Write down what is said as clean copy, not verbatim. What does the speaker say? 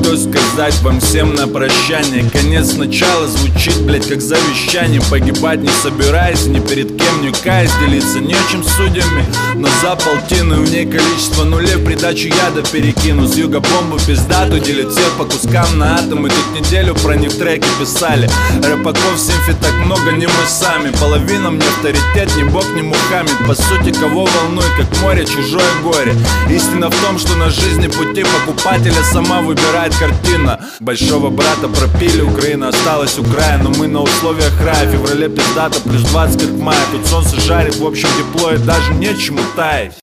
что сказать вам всем на прощание. Конец начала звучит, блять, как завещание. Погибать не собираюсь, ни перед кем не каюсь, делиться нечем с судьями. Но за полтину в ней количество нулей в придачу яда перекину. С юга бомбу пиздату делят всех по кускам на атомы. Тут неделю про них треки писали. Рэпаков в симфе так много, не мы сами. Половина мне авторитет, ни бог, ни Мухаммед. По сути, кого волнует, как море, чужое горе. Истина в том, что на жизни пути покупателя сама выбирает картина. Большого брата пропили, Украина осталась у края. Но мы на условиях рая, в феврале пиздата, плюс 20 как в мае. Тут солнце жарит, в общем тепло и даже нечему таять.